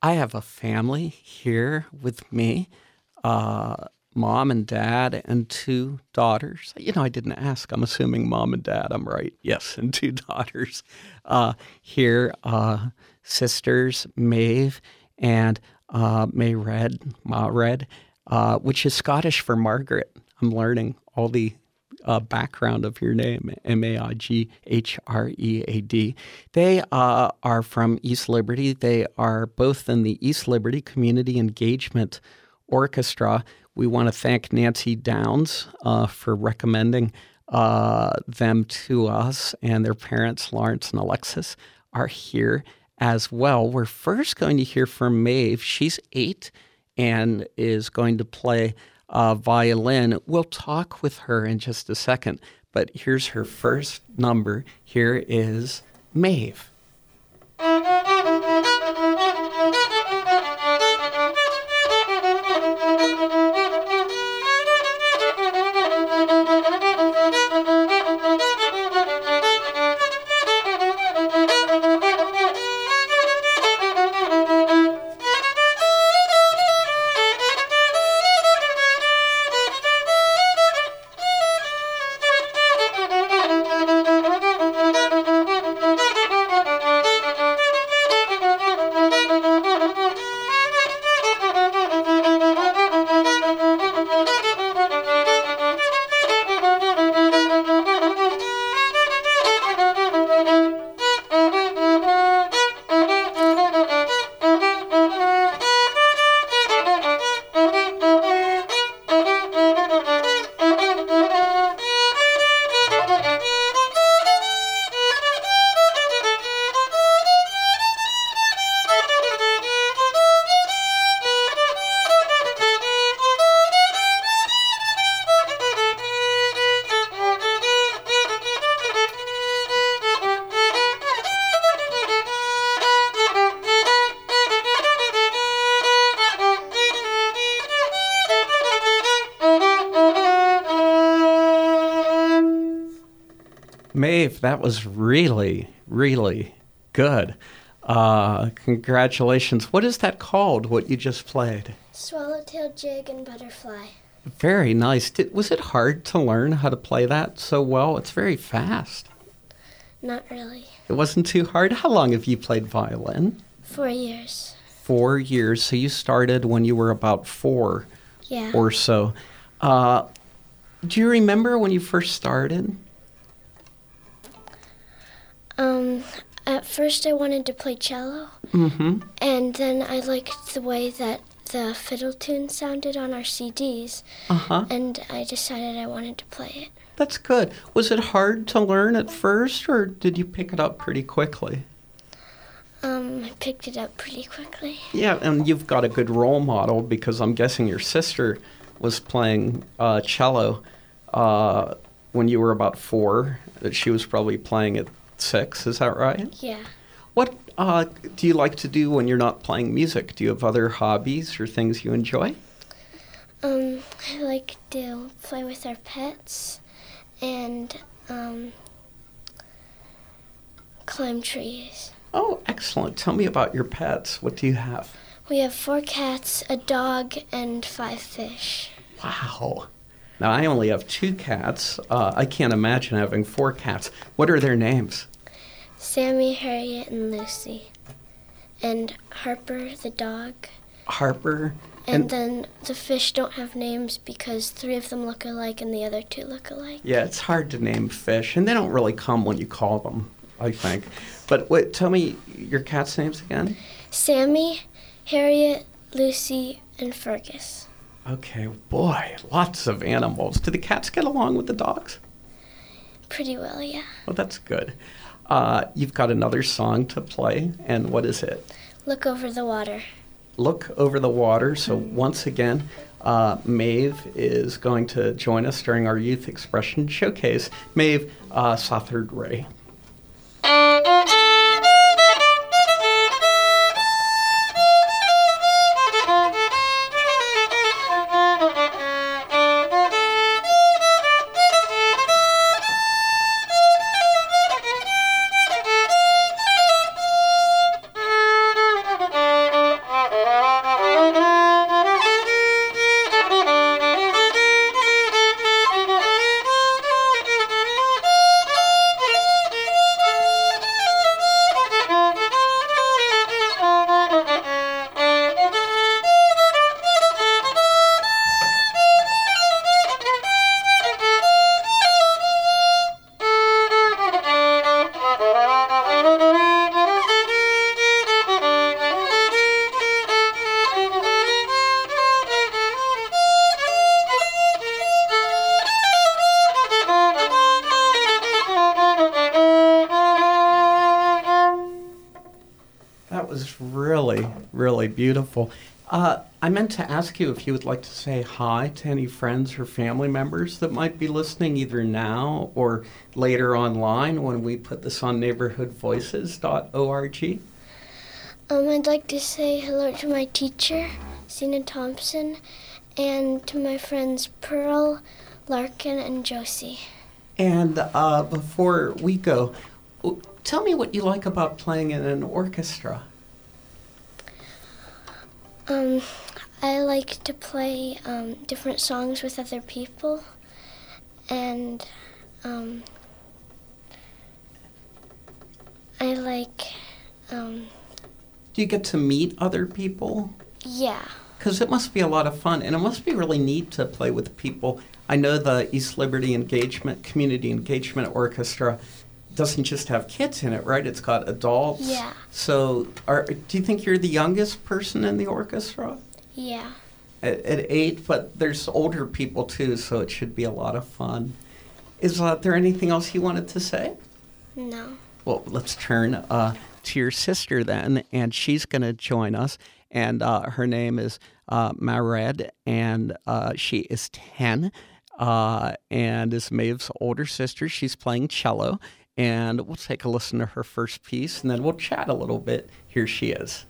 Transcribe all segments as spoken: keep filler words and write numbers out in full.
I have a family here with me, uh, mom and dad and two daughters. You know, I didn't ask. I'm assuming mom and dad. I'm right. Yes, and two daughters uh, here. Uh, sisters, Maeve and uh, May Red, Ma Red, uh, which is Scottish for Margaret. I'm learning all the uh, background of your name, M A I G H R E A D. They uh, are from East Liberty. They are both in the East Liberty Community Engagement Orchestra. We want to thank Nancy Downs uh, for recommending uh, them to us, and their parents, Lawrence and Alexis, are here as well. We're first going to hear from Maeve. She's eight and is going to play uh, violin. We'll talk with her in just a second, but here's her first number. Here is Maeve. Maeve, that was really, really good. Uh, congratulations. What is that called, what you just played? Swallowtail Jig and Butterfly. Very nice. Did, was it hard to learn how to play that so well? It's very fast. Not really. It wasn't too hard? How long have you played violin? Four years. Four years. So you started when you were about four Yeah. or so. Uh, do you remember when you first started? Um, at first I wanted to play cello, Mm-hmm. and then I liked the way that the fiddle tune sounded on our C Ds, Uh-huh. and I decided I wanted to play it. That's good. Was it hard to learn at first, or did you pick it up pretty quickly? Um, I picked it up pretty quickly. Yeah, and you've got a good role model because I'm guessing your sister was playing uh, cello uh, when you were about four. That she was probably playing at six. Is that right? Yeah. What uh, do you like to do when you're not playing music? Do you have other hobbies or things you enjoy? Um, I like to play with our pets and um, climb trees. Oh, excellent. Tell me about your pets. What do you have? We have four cats, a dog, and five fish. Wow. Now, I only have two cats. Uh, I can't imagine having four cats. What are their names? Sammy, Harriet, and Lucy. And Harper, the dog. Harper. And, and then the fish don't have names because three of them look alike and the other two look alike. Yeah, it's hard to name fish, and they don't really come when you call them, I think. But wait, tell me your cats' names again. Sammy, Harriet, Lucy, and Fergus. Okay, boy, lots of animals. Do the cats get along with the dogs? Pretty well, yeah. Well, that's good. Uh, you've got another song to play, and what is it? Look Over the Water. Look Over the Water. So once again, uh, Maeve is going to join us during our Youth Expression Showcase. Maeve, uh, soft third Ray. really beautiful. Uh, I meant to ask you if you would like to say hi to any friends or family members that might be listening either now or later online when we put this on neighborhood voices dot org. Um, I'd like to say hello to my teacher, Sina Thompson, and to my friends Pearl, Larkin, and Josie. And uh, before we go, tell me what you like about playing in an orchestra. Um, I like to play um, different songs with other people, and um, I like, um, do you get to meet other people? Yeah. Because it must be a lot of fun, and it must be really neat to play with people. I know the East Liberty Engagement, Community Engagement Orchestra doesn't just have kids in it, right? It's got adults. Yeah. So are, do you think you're the youngest person in the orchestra? Yeah. At, at eight, but there's older people too, so it should be a lot of fun. Is uh, there anything else you wanted to say? No. Well, let's turn uh, to your sister then, and she's going to join us. And uh, her name is uh, Mared, and uh, she is ten, uh, and is Maeve's older sister. She's playing cello, and we'll take a listen to her first piece, and then we'll chat a little bit. Here she is.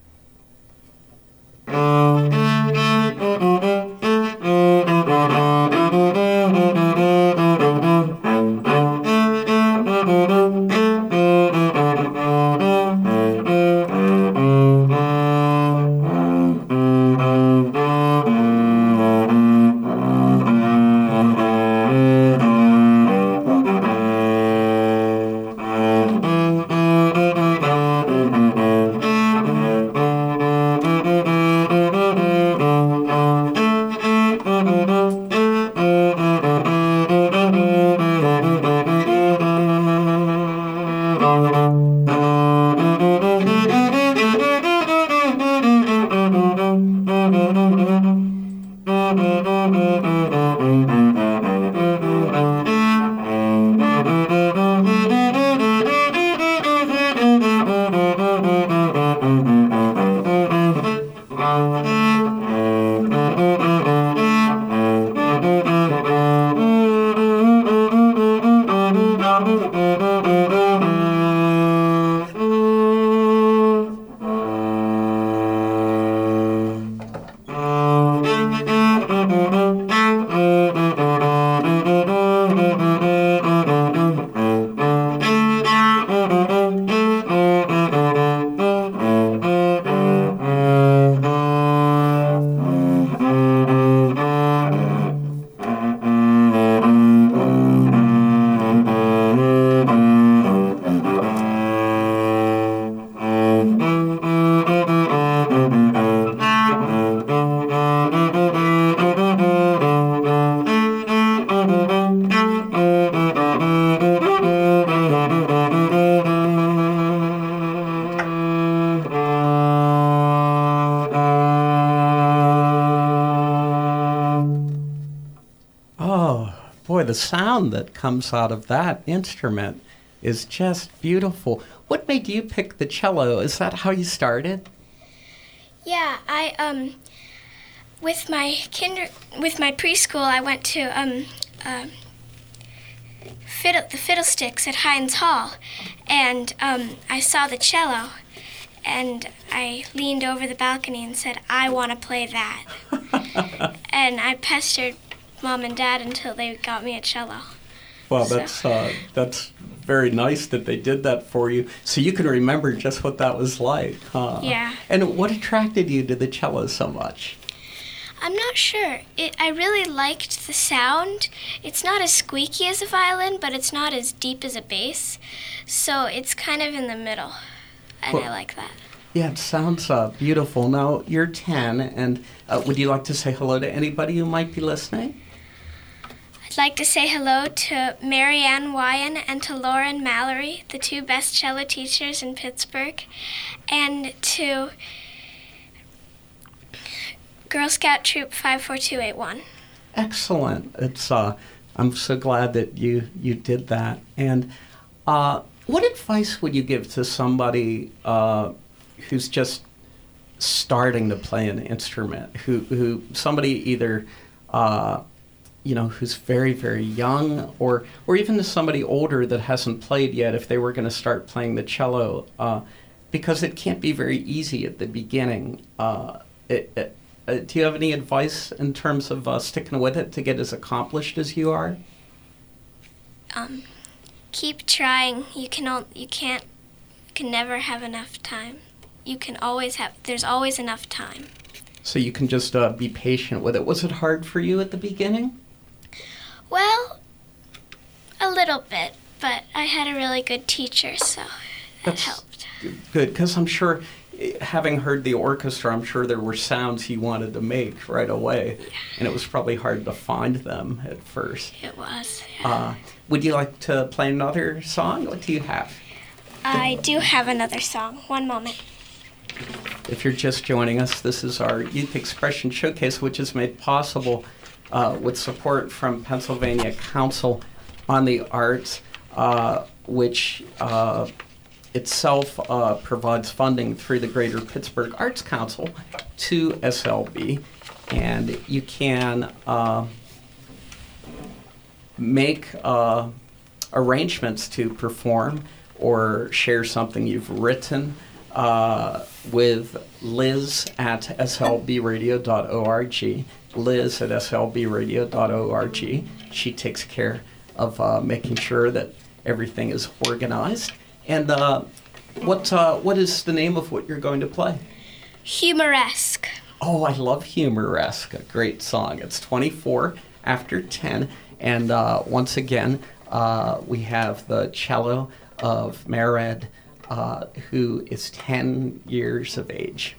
Boy, the sound that comes out of that instrument is just beautiful. What made you pick the cello? Is that how you started? Yeah, I um, with my kinder, with my preschool, I went to um, uh, fiddle, the Fiddlesticks at Heinz Hall, and um, I saw the cello, and I leaned over the balcony and said, "I want to play that," and I pestered Mom and Dad until they got me a cello. Well, so. that's uh, that's very nice that they did that for you, so you can remember just what that was like, huh? Yeah. And what attracted you to the cello so much? I'm not sure. It, I really liked the sound. It's not as squeaky as a violin, but it's not as deep as a bass, so it's kind of in the middle, and well, I like that. Yeah, it sounds uh, beautiful. Now, you're ten, and uh, would you like to say hello to anybody who might be listening? I'd like to say hello to Marianne Wyan and to Lauren Mallory, the two best cello teachers in Pittsburgh, and to Girl Scout Troop five four two eight one. Excellent. It's uh, I'm so glad that you, you did that. And uh, what advice would you give to somebody uh, who's just starting to play an instrument, who, who somebody either, uh, you know, who's very, very young, or, or even somebody older that hasn't played yet, if they were going to start playing the cello, uh, because it can't be very easy at the beginning. Uh, it, it, uh, do you have any advice in terms of uh, sticking with it to get as accomplished as you are? Um, keep trying. You can al- you can't you can never have enough time. You can always have. There's always enough time. So you can just uh, be patient with it. Was it hard for you at the beginning? Well, a little bit, but I had a really good teacher, so that That's helped. Good, because I'm sure, having heard the orchestra, I'm sure there were sounds you wanted to make right away, Yeah. and it was probably hard to find them at first. It was. Yeah. Uh, would you like to play another song? What do you have? I do have another song. One moment. If you're just joining us, this is our Youth Expression Showcase, which is made possible uh, with support from Pennsylvania Council on the Arts, uh, which uh, itself uh, provides funding through the Greater Pittsburgh Arts Council to S L B. And you can uh, make uh, arrangements to perform or share something you've written uh, with Liz at S L B radio dot org. Liz at S L B radio dot org. She takes care of uh, making sure that everything is organized. And uh, what uh, what is the name of what you're going to play? Humoresque. Oh, I love Humoresque. A great song. It's twenty-four after ten. And uh, once again, uh, we have the cello of Mered, uh, who is ten years of age.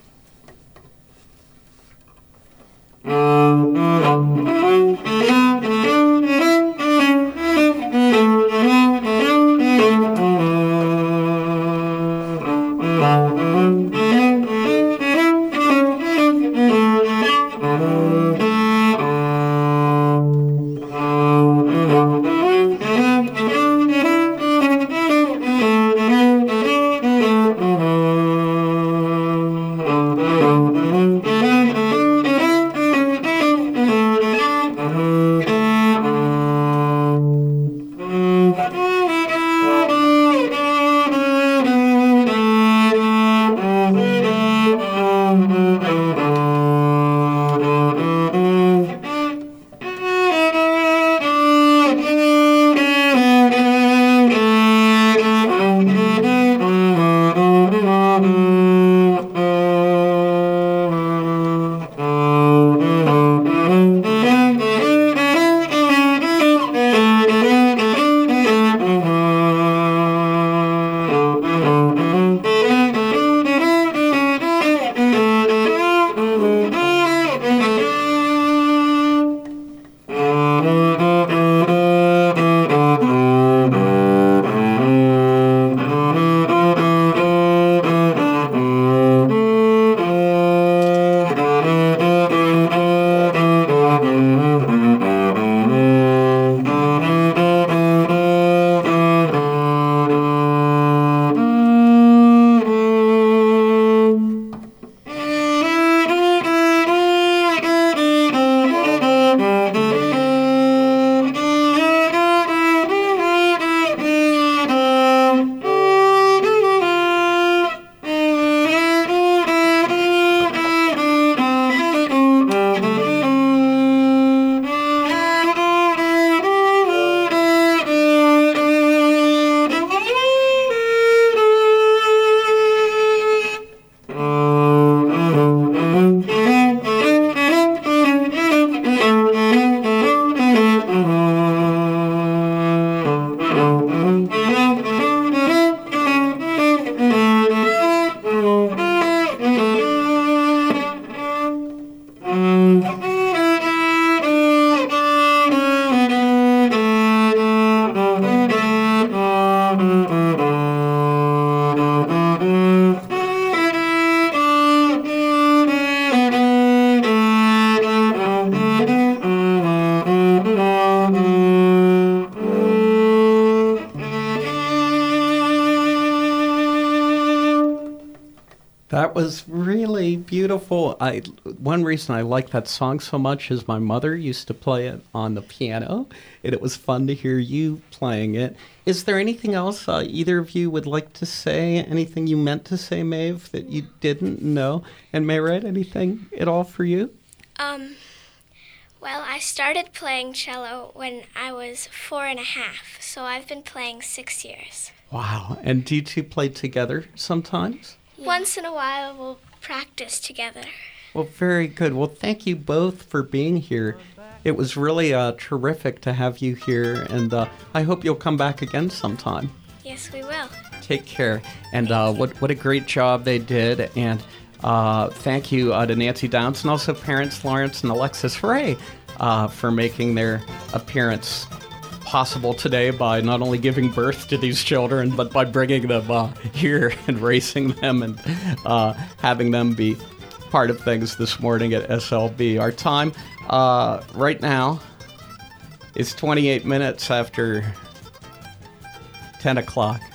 That was really funny, beautiful. I one reason I like that song so much is my mother used to play it on the piano, and it was fun to hear you playing it. Is there anything else uh, either of you would like to say? Anything you meant to say, Maeve, that you didn't know? And Mayred, anything at all for you? Um, well, I started playing cello when I was four and a half, so I've been playing six years. Wow. And do you two play together sometimes? Yeah. Once in a while, we'll practice together. Well, very good. Well, thank you both for being here. It was really uh, terrific to have you here, and uh, I hope you'll come back again sometime. Yes, we will. Take care. And uh, what, what a great job they did. And uh, thank you uh, to Nancy Downs and also parents Lawrence and Alexis Ray uh, for making their appearance possible today by not only giving birth to these children, but by bringing them uh, here and raising them and uh, having them be part of things this morning at S L B. Our time uh, right now is twenty-eight minutes after ten o'clock.